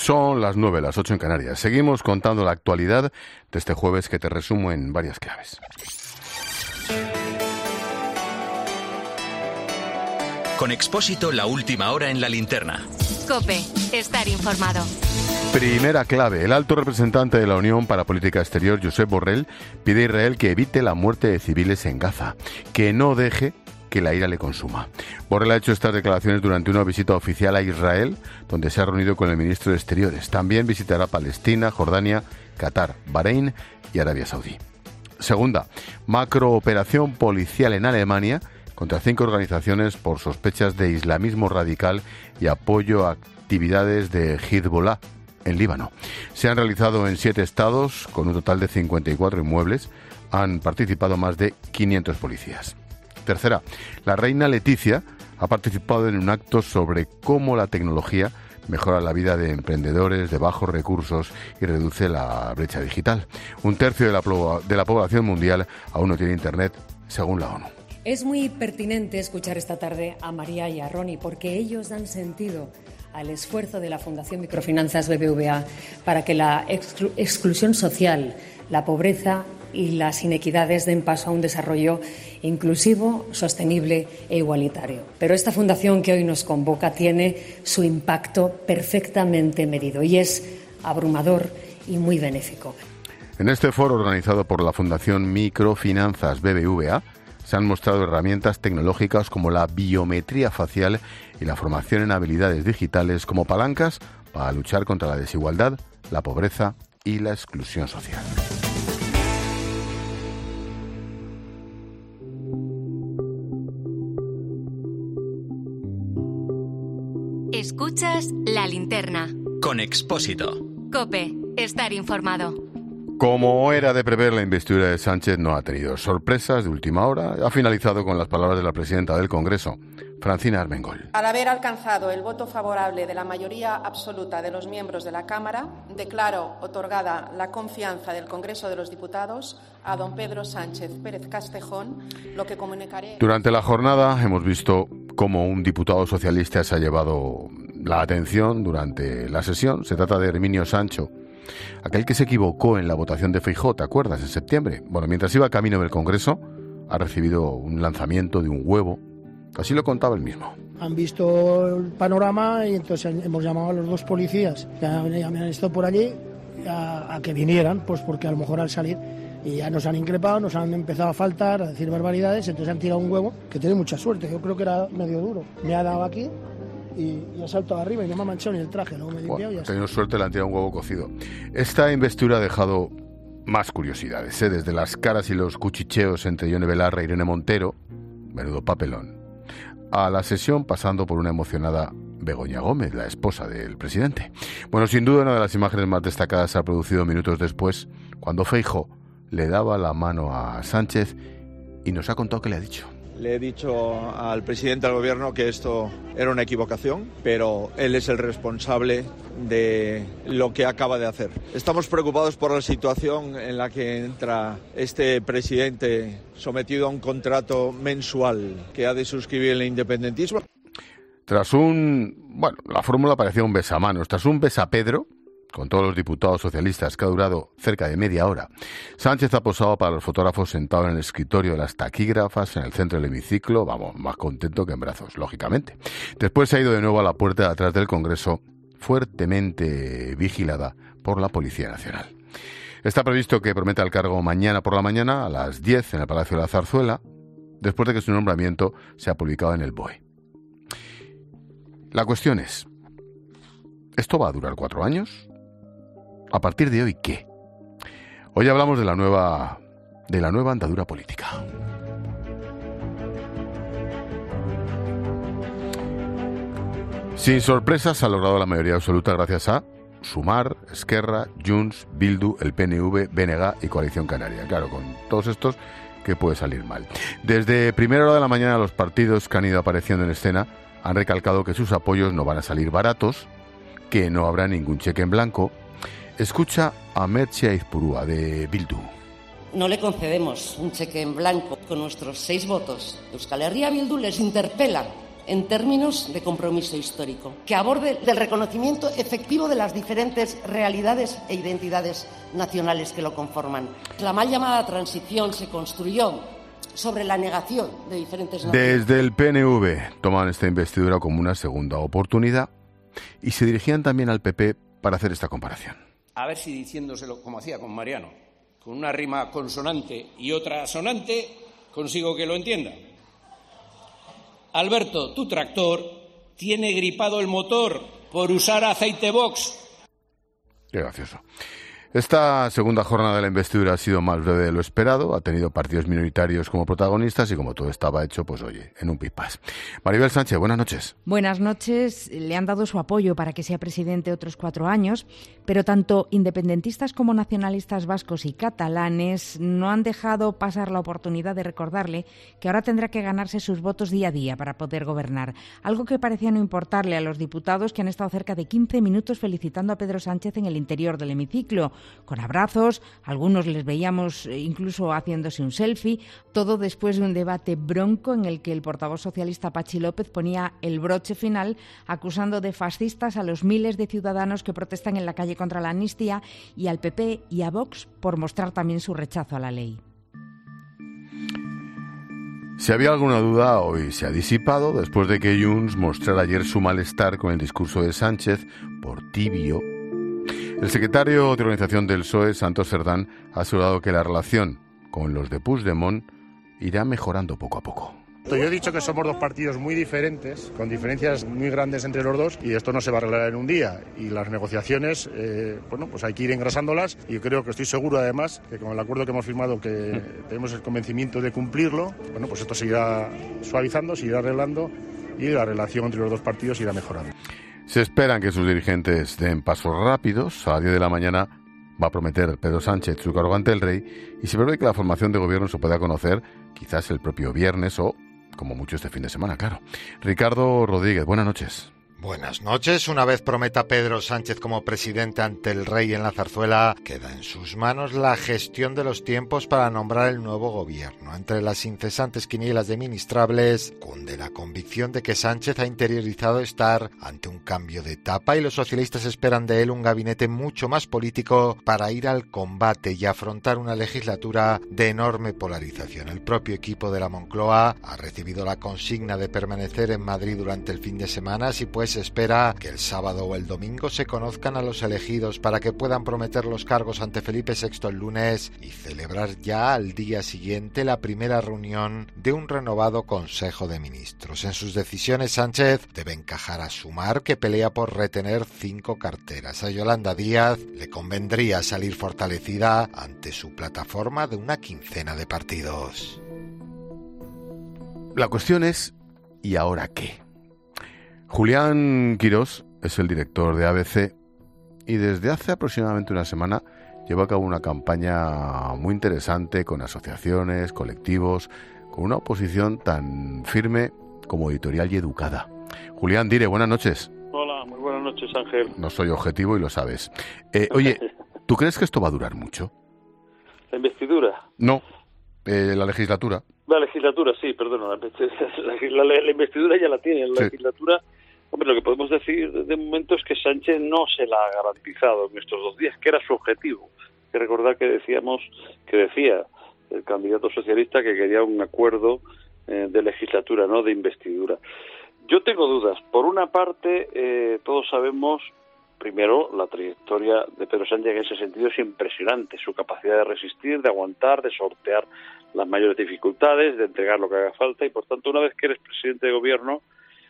Son las 9, las 8 en Canarias. Seguimos contando la actualidad de este jueves que te resumo en varias claves. Con Expósito, la última hora en la linterna. COPE, estar informado. Primera clave. El alto representante de la Unión para Política Exterior, Josep Borrell, pide a Israel que evite la muerte de civiles en Gaza, que no deje que la ira le consuma. Borrell ha hecho estas declaraciones durante una visita oficial a Israel, donde se ha reunido con el ministro de Exteriores. También visitará Palestina, Jordania, Qatar, Bahrein y Arabia Saudí. Segunda, macrooperación policial en Alemania contra 5 organizaciones por sospechas de islamismo radical y apoyo a actividades de Hezbollah en Líbano. Se han realizado en 7 estados, con un total de 54 inmuebles. Han participado más de 500 policías. Tercera, la reina Leticia ha participado en un acto sobre cómo la tecnología mejora la vida de emprendedores de bajos recursos y reduce la brecha digital. 1/3 de la población mundial aún no tiene Internet, según la ONU. Es muy pertinente escuchar esta tarde a María y a Ronnie, porque ellos dan sentido al esfuerzo de la Fundación Microfinanzas BBVA para que la exclusión social, la pobreza y las inequidades den paso a un desarrollo inclusivo, sostenible e igualitario. Pero esta fundación que hoy nos convoca tiene su impacto perfectamente medido y es abrumador y muy benéfico. En este foro organizado por la Fundación Microfinanzas BBVA se han mostrado herramientas tecnológicas como la biometría facial y la formación en habilidades digitales como palancas para luchar contra la desigualdad, la pobreza y la exclusión social. Escuchas La Linterna. Con Expósito. COPE, estar informado. Como era de prever, la investidura de Sánchez no ha tenido sorpresas de última hora. Ha finalizado con las palabras de la presidenta del Congreso, Francina Armengol. Al haber alcanzado el voto favorable de la mayoría absoluta de los miembros de la Cámara, declaro otorgada la confianza del Congreso de los Diputados a don Pedro Sánchez Pérez Castejón, lo que comunicaré. Durante la jornada hemos visto cómo un diputado socialista se ha llevado la atención durante la sesión. Se trata de Herminio Sancho, aquel que se equivocó en la votación de Feijóo, ¿te acuerdas? En septiembre. Bueno, mientras iba camino del Congreso, ha recibido un lanzamiento de un huevo. Así lo contaba él mismo. Han visto el panorama y entonces hemos llamado a los 2 policías que me han estado por allí a que vinieran, pues porque a lo mejor al salir y ya nos han increpado, nos han empezado a faltar, a decir barbaridades, entonces han tirado un huevo que tiene mucha suerte. Yo creo que era medio duro. Me ha dado aquí y ha saltado arriba y no me ha manchado ni el traje. Luego me he limpiado y ya está. Tenido suerte, le han tirado un huevo cocido. Esta investidura ha dejado más curiosidades, desde las caras y los cuchicheos entre Ione Belarra e Irene Montero, menudo papelón, a la sesión pasando por una emocionada Begoña Gómez, la esposa del presidente. Bueno, sin duda una de las imágenes más destacadas se ha producido minutos después, cuando Feijóo le daba la mano a Sánchez y nos ha contado qué le ha dicho. Le he dicho al presidente del gobierno que esto era una equivocación, pero él es el responsable de lo que acaba de hacer. Estamos preocupados por la situación en la que entra este presidente sometido a un contrato mensual que ha de suscribir el independentismo. La fórmula parecía un besamanos. Tras un besapedro con todos los diputados socialistas, que ha durado cerca de media hora, Sánchez ha posado para los fotógrafos sentado en el escritorio de las taquígrafas en el centro del hemiciclo, más contento que en brazos, lógicamente. Después se ha ido de nuevo a la puerta de atrás del Congreso, fuertemente vigilada por la Policía Nacional. Está previsto que prometa el cargo mañana por la mañana a las 10 en el Palacio de la Zarzuela, después de que su nombramiento sea publicado en el BOE. La cuestión es, ¿esto va a durar 4 años? ¿A partir de hoy qué? Hoy hablamos de la nueva andadura política. Sin sorpresas, ha logrado la mayoría absoluta gracias a Sumar, Esquerra, Junts, Bildu, el PNV, BNG y Coalición Canaria. Claro, con todos estos, ¿qué puede salir mal? Desde primera hora de la mañana, los partidos que han ido apareciendo en escena han recalcado que sus apoyos no van a salir baratos, que no habrá ningún cheque en blanco. Escucha a Merche Aizpurúa, de Bildu. No le concedemos un cheque en blanco. Con nuestros 6 votos, Euskal Herria Bildu les interpela en términos de compromiso histórico, que aborde el reconocimiento efectivo de las diferentes realidades e identidades nacionales que lo conforman. La mal llamada transición se construyó sobre la negación de diferentes naciones. Desde el PNV toman esta investidura como una segunda oportunidad y se dirigían también al PP para hacer esta comparación. A ver si diciéndoselo como hacía con Mariano, con una rima consonante y otra sonante, consigo que lo entienda. Alberto, tu tractor tiene gripado el motor por usar aceite Vox. Qué gracioso. Esta segunda jornada de la investidura ha sido más breve de lo esperado, ha tenido partidos minoritarios como protagonistas y como todo estaba hecho, pues oye, en un pispás. Maribel Sánchez, buenas noches. Buenas noches. Le han dado su apoyo para que sea presidente otros 4 años, pero tanto independentistas como nacionalistas vascos y catalanes no han dejado pasar la oportunidad de recordarle que ahora tendrá que ganarse sus votos día a día para poder gobernar, algo que parecía no importarle a los diputados que han estado cerca de 15 minutos felicitando a Pedro Sánchez en el interior del hemiciclo, con abrazos, algunos les veíamos incluso haciéndose un selfie, todo después de un debate bronco en el que el portavoz socialista Patxi López ponía el broche final acusando de fascistas a los miles de ciudadanos que protestan en la calle contra la amnistía y al PP y a Vox por mostrar también su rechazo a la ley. Si había alguna duda, hoy se ha disipado después de que Junts mostrara ayer su malestar con el discurso de Sánchez por tibio. El secretario de organización del PSOE, Santos Cerdán, ha asegurado que la relación con los de Puigdemont irá mejorando poco a poco. Yo he dicho que somos dos partidos muy diferentes, con diferencias muy grandes entre los dos, y esto no se va a arreglar en un día. Y las negociaciones, pues hay que ir engrasándolas, y yo creo que estoy seguro, además, que con el acuerdo que hemos firmado, que tenemos el convencimiento de cumplirlo, pues esto se irá suavizando, se irá arreglando, y la relación entre los dos partidos irá mejorando. Se esperan que sus dirigentes den pasos rápidos. A las 10 de la mañana va a prometer Pedro Sánchez su cargo ante el rey y se prevé que la formación de gobierno se pueda conocer quizás el propio viernes o, como mucho, este fin de semana, claro. Ricardo Rodríguez, buenas noches. Buenas noches. Una vez prometa Pedro Sánchez como presidente ante el rey en la Zarzuela, queda en sus manos la gestión de los tiempos para nombrar el nuevo gobierno. Entre las incesantes quinielas de ministrables, cunde la convicción de que Sánchez ha interiorizado estar ante un cambio de etapa y los socialistas esperan de él un gabinete mucho más político para ir al combate y afrontar una legislatura de enorme polarización. El propio equipo de la Moncloa ha recibido la consigna de permanecer en Madrid durante el fin de semana, si pues se espera que el sábado o el domingo se conozcan a los elegidos para que puedan prometer los cargos ante Felipe VI el lunes y celebrar ya al día siguiente la primera reunión de un renovado Consejo de Ministros. En sus decisiones, Sánchez debe encajar a Sumar, que pelea por retener 5 carteras. A Yolanda Díaz le convendría salir fortalecida ante su plataforma de una quincena de partidos. La cuestión es, ¿y ahora qué? Julián Quirós es el director de ABC y desde hace aproximadamente una semana lleva a cabo una campaña muy interesante con asociaciones, colectivos, con una oposición tan firme como editorial y educada. Julián, Dire, buenas noches. Hola, muy buenas noches, Ángel. No soy objetivo y lo sabes. Oye, ¿tú crees que esto va a durar mucho? ¿La investidura? No, la legislatura. La legislatura, sí, perdona. La investidura ya la tiene. La legislatura, hombre, lo que podemos decir de momento es que Sánchez no se la ha garantizado en estos 2 días, que era su objetivo. Hay que recordar que decía el candidato socialista que quería un acuerdo de legislatura, no de investidura. Yo tengo dudas. Por una parte, todos sabemos, primero, la trayectoria de Pedro Sánchez en ese sentido es impresionante. Su capacidad de resistir, de aguantar, de sortear las mayores dificultades, de entregar lo que haga falta. Y, por tanto, una vez que eres presidente de gobierno,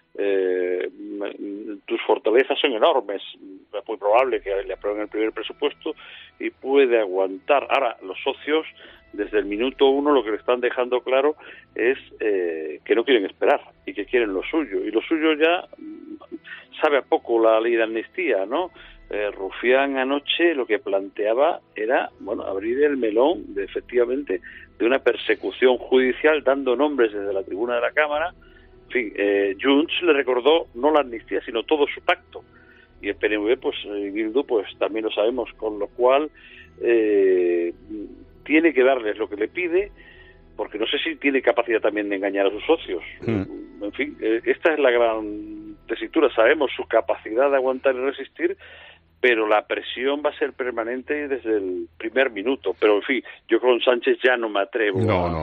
tus fortalezas son enormes. Es muy probable que le aprueben el primer presupuesto y puede aguantar. Ahora, los socios, desde el minuto 1, lo que le están dejando claro es que no quieren esperar y que quieren lo suyo. Y lo suyo ya sabe a poco la ley de amnistía, ¿no? Rufián anoche lo que planteaba era, abrir el melón efectivamente de una persecución judicial, dando nombres desde la tribuna de la Cámara. En fin, Junts le recordó no la amnistía, sino todo su pacto. Y el PNV, Bildu, también lo sabemos, con lo cual tiene que darles lo que le pide, porque no sé si tiene capacidad también de engañar a sus socios. en fin, esta es la gran tesitura. Sabemos su capacidad de aguantar y resistir, pero la presión va a ser permanente desde el primer minuto. Pero, en fin, yo con Sánchez ya no me atrevo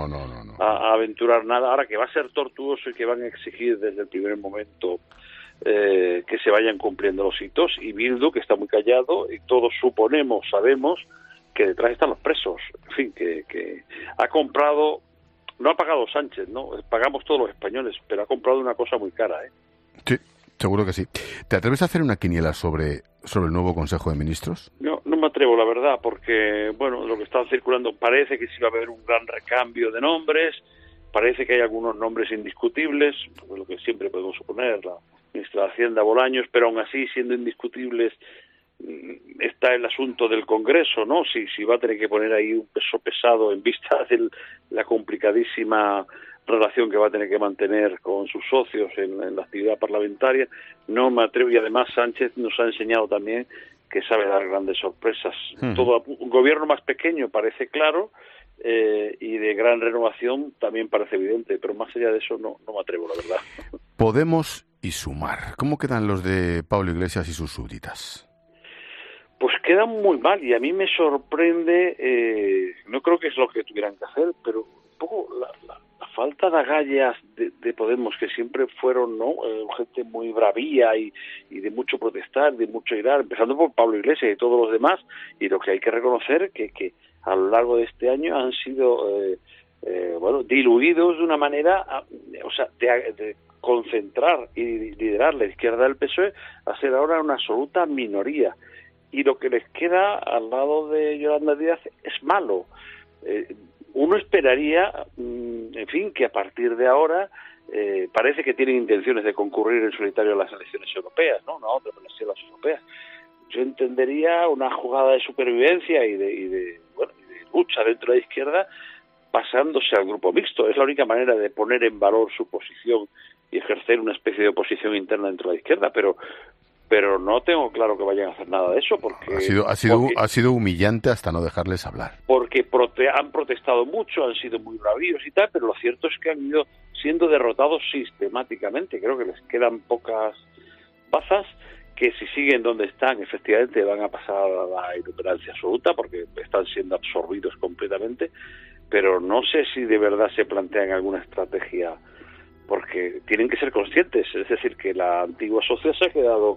a aventurar nada. Ahora que va a ser tortuoso y que van a exigir desde el primer momento que se vayan cumpliendo los hitos, y Bildu, que está muy callado, y todos sabemos que detrás están los presos. En fin, que ha comprado, no ha pagado Sánchez, ¿no? Pagamos todos los españoles, pero ha comprado una cosa muy cara, ¿eh? Sí, seguro que sí. ¿Te atreves a hacer una quiniela sobre el nuevo Consejo de Ministros? No me atrevo, la verdad, porque, bueno, lo que está circulando parece que sí va a haber un gran recambio de nombres, parece que hay algunos nombres indiscutibles, lo que siempre podemos suponer, la ministra de Hacienda Bolaños, pero aún así, siendo indiscutibles, está el asunto del Congreso, ¿no? Si va a tener que poner ahí un peso pesado en vista de la complicadísima relación que va a tener que mantener con sus socios en la actividad parlamentaria. No me atrevo, y además Sánchez nos ha enseñado también que sabe dar grandes sorpresas. Todo un gobierno más pequeño parece claro, y de gran renovación también parece evidente, pero más allá de eso no me atrevo, la verdad. Podemos y Sumar. ¿Cómo quedan los de Pablo Iglesias y sus súbditas? Pues quedan muy mal, y a mí me sorprende, no creo que es lo que tuvieran que hacer, pero un poco la falta de agallas de Podemos, que siempre fueron, ¿no?, gente muy bravía y de mucho protestar, de mucho irar, empezando por Pablo Iglesias y todos los demás, y lo que hay que reconocer que a lo largo de este año han sido diluidos de una manera, de concentrar y liderar la izquierda del PSOE a ser ahora una absoluta minoría, y lo que les queda al lado de Yolanda Díaz es malo. Uno esperaría, en fin, que a partir de ahora parece que tienen intenciones de concurrir en solitario a las elecciones europeas, ¿no? No, pero las europeas. Yo entendería una jugada de supervivencia y de lucha dentro de la izquierda, pasándose al grupo mixto. Es la única manera de poner en valor su posición y ejercer una especie de oposición interna dentro de la izquierda, pero no tengo claro que vayan a hacer nada de eso, porque ha sido humillante hasta no dejarles hablar. Porque han protestado mucho, han sido muy bravíos y tal, pero lo cierto es que han ido siendo derrotados sistemáticamente. Creo que les quedan pocas bazas, que si siguen donde están, efectivamente van a pasar a la inoperancia absoluta, porque están siendo absorbidos completamente, pero no sé si de verdad se plantean alguna estrategia, porque tienen que ser conscientes, es decir, que la antigua sociedad se ha quedado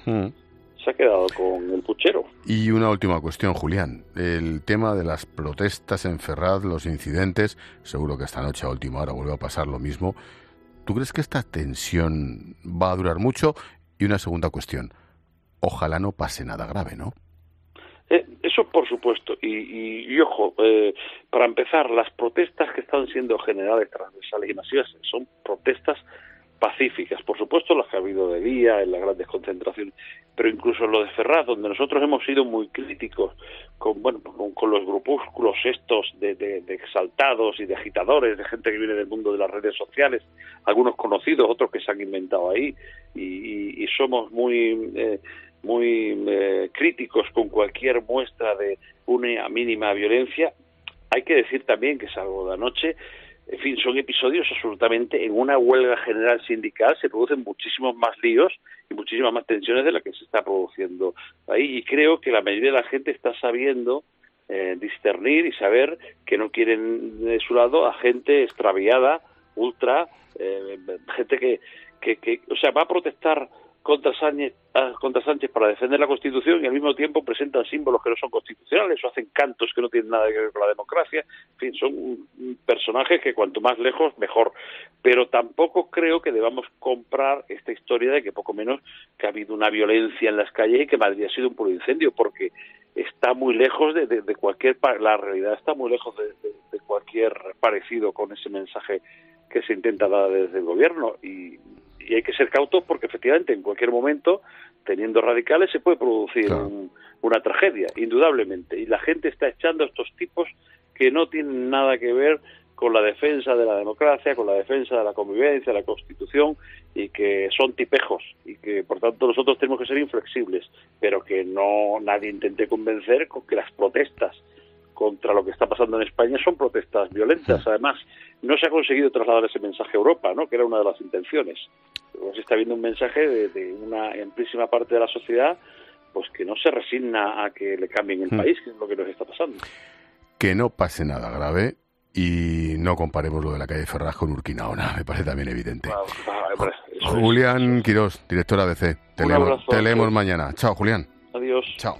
con el puchero. Y una última cuestión, Julián, el tema de las protestas en Ferraz, los incidentes, seguro que esta noche a última hora vuelve a pasar lo mismo. ¿Tú crees que esta tensión va a durar mucho? Y una segunda cuestión, ojalá no pase nada grave, ¿no? Eso por supuesto, y ojo, para empezar, las protestas que están siendo generales, transversales y masivas son protestas pacíficas, por supuesto las que ha habido de día, en las grandes concentraciones, pero incluso lo de Ferraz, donde nosotros hemos sido muy críticos con los grupúsculos estos de exaltados y de agitadores, de gente que viene del mundo de las redes sociales, algunos conocidos, otros que se han inventado ahí, y somos muy críticos con cualquier muestra de una mínima violencia. Hay que decir también que, salvo de anoche, en fin, son episodios absolutamente, en una huelga general sindical se producen muchísimos más líos y muchísimas más tensiones de las que se está produciendo ahí, y creo que la mayoría de la gente está sabiendo discernir y saber que no quieren de su lado a gente extraviada, ultra, gente que va a protestar contra Sánchez para defender la Constitución, y al mismo tiempo presentan símbolos que no son constitucionales o hacen cantos que no tienen nada que ver con la democracia. En fin, son personajes que cuanto más lejos, mejor. Pero tampoco creo que debamos comprar esta historia de que poco menos que ha habido una violencia en las calles y que Madrid ha sido un puro incendio, porque está muy lejos de cualquier... La realidad está muy lejos de cualquier parecido con ese mensaje que se intenta dar desde el gobierno, y hay que ser cautos porque efectivamente en cualquier momento, teniendo radicales, se puede producir una tragedia, indudablemente, y la gente está echando a estos tipos que no tienen nada que ver con la defensa de la democracia, con la defensa de la convivencia, de la Constitución, y que son tipejos, y que por tanto nosotros tenemos que ser inflexibles, pero que no nadie intente convencer con que las protestas contra lo que está pasando en España son protestas violentas. Además, no se ha conseguido trasladar ese mensaje a Europa, ¿no?, que era una de las intenciones. Se está viendo un mensaje de una amplísima parte de la sociedad pues que no se resigna a que le cambien el país, que es lo que nos está pasando. Que no pase nada grave y no comparemos lo de la calle Ferraz con Urquinaona, me parece también evidente. Julián Quirós, director ABC. Te leemos mañana. Chao, Julián. Adiós. Chao.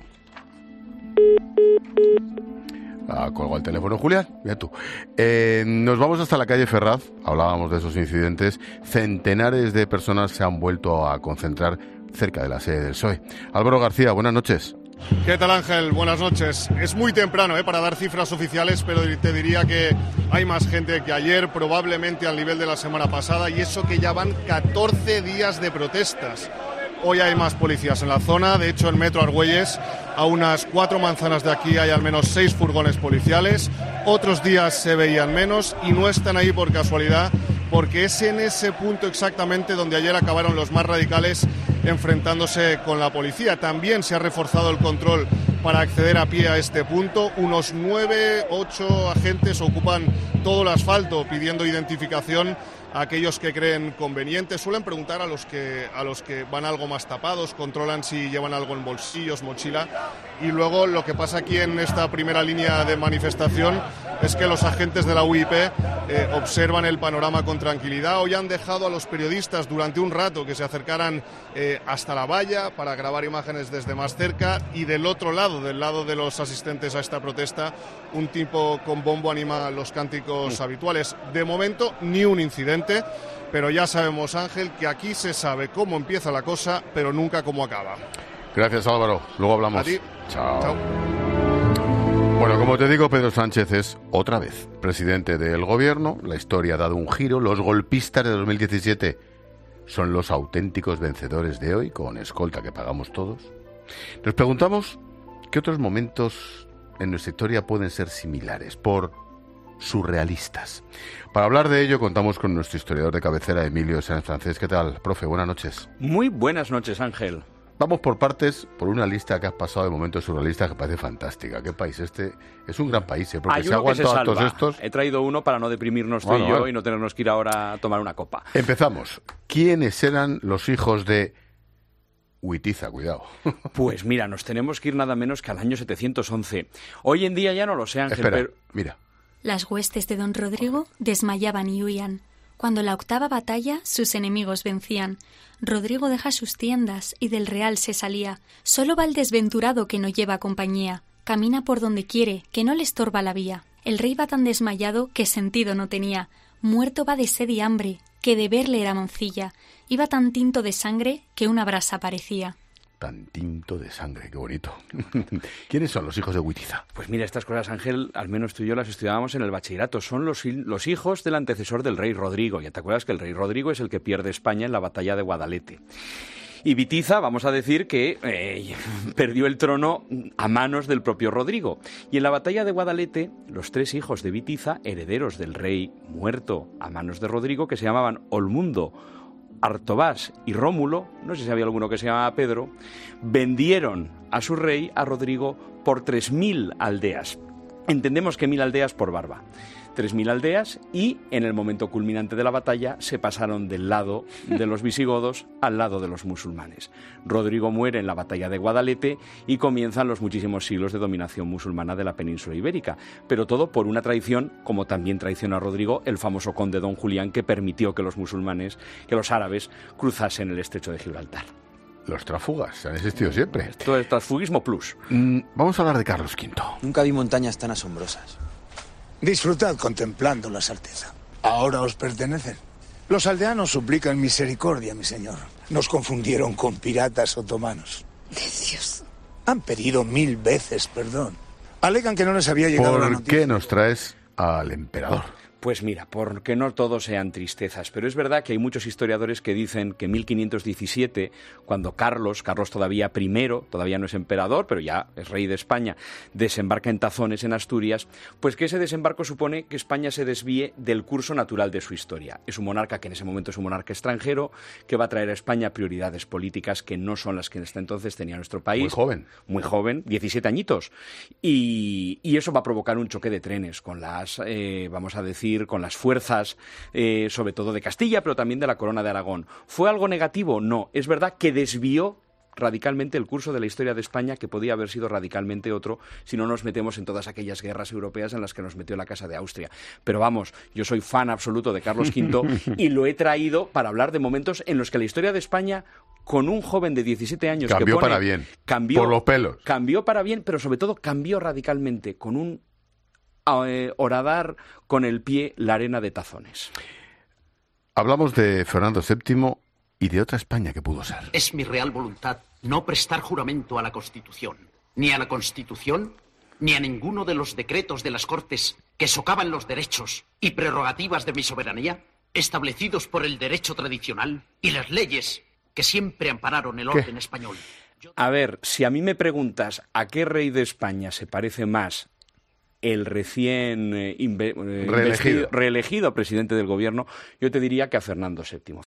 Colgó el teléfono Julián, mira tú. Nos vamos hasta la calle Ferraz, hablábamos de esos incidentes. Centenares de personas se han vuelto a concentrar cerca de la sede del PSOE. Álvaro García, buenas noches. ¿Qué tal, Ángel? Buenas noches. Es muy temprano para dar cifras oficiales, pero te diría que hay más gente que ayer, probablemente al nivel de la semana pasada, y eso que ya van 14 días de protestas. Hoy hay más policías en la zona. De hecho, en Metro Argüelles, a unas 4 manzanas de aquí, hay al menos 6 furgones policiales. Otros días se veían menos y no están ahí por casualidad, porque es en ese punto exactamente donde ayer acabaron los más radicales enfrentándose con la policía. También se ha reforzado el control para acceder a pie a este punto. Unos 9, 8 agentes ocupan todo el asfalto pidiendo identificación a aquellos que creen conveniente. Suelen preguntar a los que van algo más tapados, controlan si llevan algo en bolsillos, mochila. Y luego lo que pasa aquí en esta primera línea de manifestación es que los agentes de la UIP observan el panorama con tranquilidad. Hoy han dejado a los periodistas durante un rato que se acercaran hasta la valla para grabar imágenes desde más cerca, y del otro lado, del lado de los asistentes a esta protesta, un tipo con bombo anima los cánticos habituales. De momento, ni un incidente, pero ya sabemos, Ángel, que aquí se sabe cómo empieza la cosa, pero nunca cómo acaba. Gracias, Álvaro. Luego hablamos. A ti. Chao. Chao. Bueno, como te digo, Pedro Sánchez es otra vez presidente del gobierno. La historia ha dado un giro. Los golpistas de 2017 son los auténticos vencedores de hoy, con escolta que pagamos todos. Nos preguntamos qué otros momentos en nuestra historia pueden ser similares, por surrealistas. Para hablar de ello contamos con nuestro historiador de cabecera, Emilio Sanz Francés. ¿Qué tal, profe? Buenas noches. Muy buenas noches, Ángel. Vamos por partes, por una lista que has pasado de momentos surrealistas que parece fantástica. ¿Qué país? Este es un gran país, porque se ha aguantado a todos estos. He traído uno para no deprimirnos tú y yo y no tenernos que ir ahora a tomar una copa. Empezamos. ¿Quiénes eran los hijos de Witiza? Cuidado. Pues mira, nos tenemos que ir nada menos que al año 711. Hoy en día ya no lo sé, Ángel. Espera, pero... mira. Las huestes de don Rodrigo desmayaban y huían. Cuando la octava batalla sus enemigos vencían. Rodrigo deja sus tiendas y del real se salía. Solo va el desventurado que no lleva compañía. Camina por donde quiere, que no le estorba la vía. El rey va tan desmayado que sentido no tenía. Muerto va de sed y hambre, que de verle era moncilla. Iba tan tinto de sangre que una brasa parecía. Tan tinto de sangre, qué bonito. ¿Quiénes son los hijos de Witiza? Pues mira, estas cosas, Ángel, al menos tú y yo las estudiábamos en el bachillerato. Son los hijos del antecesor del rey Rodrigo. Ya te acuerdas que el rey Rodrigo es el que pierde España en la batalla de Guadalete. Y Witiza, vamos a decir que perdió el trono a manos del propio Rodrigo. Y en la batalla de Guadalete, los 3 hijos de Witiza, herederos del rey muerto a manos de Rodrigo, que se llamaban Olmundo, Artobás y Rómulo, no sé si había alguno que se llamaba Pedro, vendieron a su rey, a Rodrigo, por 3.000 aldeas. Entendemos que 1.000 aldeas por barba. 3.000 aldeas, y en el momento culminante de la batalla se pasaron del lado de los visigodos al lado de los musulmanes. Rodrigo muere en la batalla de Guadalete y comienzan los muchísimos siglos de dominación musulmana de la península ibérica, pero todo por una traición, como también traicionó a Rodrigo el famoso conde don Julián, que permitió que los musulmanes, que los árabes, cruzasen el estrecho de Gibraltar. Los tráfugas han existido siempre. Esto es transfugismo plus. Vamos a hablar de Carlos V. Nunca vi montañas tan asombrosas. Disfrutad contemplándolas, Alteza. Ahora os pertenecen. Los aldeanos suplican misericordia, mi señor. Nos confundieron con piratas otomanos. Dios. Han pedido 1000 veces perdón. Alegan que no les había llegado la noticia. ¿Por qué nos traes al emperador? Pues mira, porque no todos sean tristezas, pero es verdad que hay muchos historiadores que dicen que en 1517, cuando Carlos todavía todavía no es emperador, pero ya es rey de España, desembarca en Tazones, en Asturias, pues que ese desembarco supone que España se desvíe del curso natural de su historia. Es un monarca que en ese momento es un monarca extranjero, que va a traer a España prioridades políticas que no son las que hasta entonces tenía nuestro país. Muy joven, 17 añitos. Y eso va a provocar un choque de trenes con las, vamos a decir, con las fuerzas, sobre todo de Castilla, pero también de la Corona de Aragón. ¿Fue algo negativo? No. Es verdad que desvió radicalmente el curso de la historia de España, que podía haber sido radicalmente otro si no nos metemos en todas aquellas guerras europeas en las que nos metió la Casa de Austria. Pero vamos, yo soy fan absoluto de Carlos V y lo he traído para hablar de momentos en los que la historia de España, con un joven de 17 años cambió para bien, por los pelos. Cambió para bien, pero sobre todo cambió radicalmente, con un horadar con el pie la arena de Tazones. Hablamos de Fernando VII y de otra España que pudo ser. Es mi real voluntad no prestar juramento a la Constitución, ni a la Constitución, ni a ninguno de los decretos de las Cortes que socavan los derechos y prerrogativas de mi soberanía, establecidos por el derecho tradicional y las leyes que siempre ampararon el orden español. A ver, si a mí me preguntas a qué rey de España se parece más el recién reelegido presidente del gobierno, yo te diría que a Fernando VII.